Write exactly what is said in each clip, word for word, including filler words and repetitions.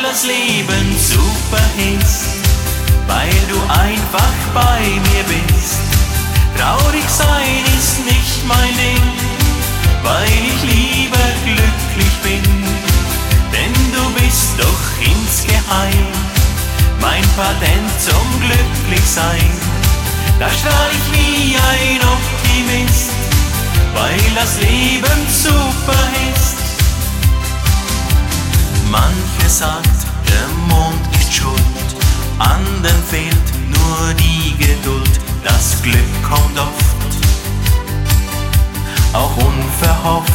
das Leben super ist, weil du einfach bei mir bist. Traurig sein ist nicht mein Ding, weil ich lieber glücklich bin. Denn du bist doch insgeheim mein Patent zum Glücklichsein. Da strahl ich wie ein Optimist, weil das Leben super ist. Manche sagt, der Mond ist schuld, anderen fehlt nur die Geduld. Das Glück kommt oft, auch unverhofft.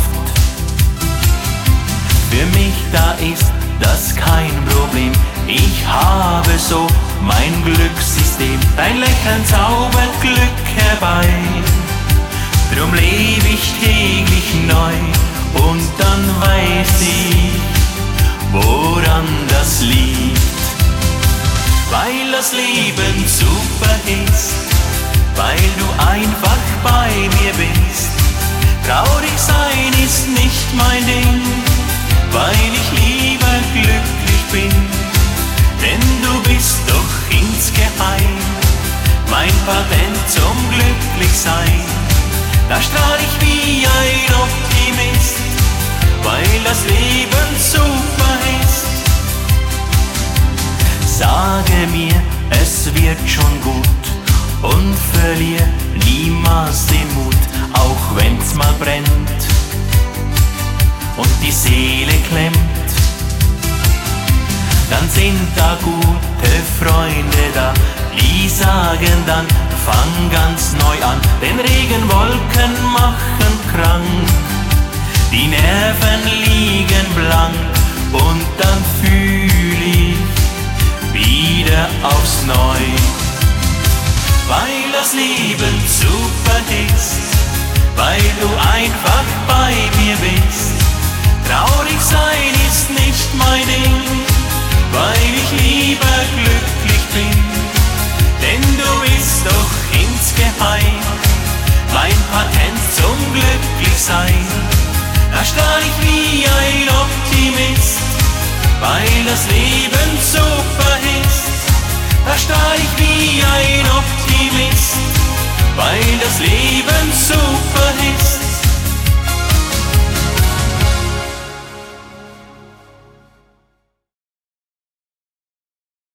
Für mich da ist das kein Problem, ich habe so mein Glückssystem. Dein Lächeln zaubert Glück herbei, drum lebe ich täglich neu. Und dann weiß ich, woran das liegt. Weil das Leben super ist, weil du einfach bei mir bist. Traurig sein ist nicht mein Ding, weil ich lieber glücklich bin. Denn du bist doch insgeheim mein Patent zum Glücklichsein. Da strahl ich wie ein Optimist, weil das Leben super ist. Sage mir, es wird schon gut und verlier niemals den Mut, auch wenn's mal brennt und die Seele klemmt. Dann sind da gute Freunde da, die sagen dann, fang ganz neu an. Denn Regenwolken machen krank, die Nerven liegen blank. Und dann fühl ich wieder aufs Neu. Weil das Leben super ist, weil du einfach bei mir bist. Traurig sein ist nicht mein Ding, weil ich lieber glücklich bin. Denn du bist doch insgeheim mein Patent zum Glücklichsein. Da strahl ich wie ein Optimist, weil das Leben super ist. Da strahl ich wie ein Optimist, weil das Leben super ist.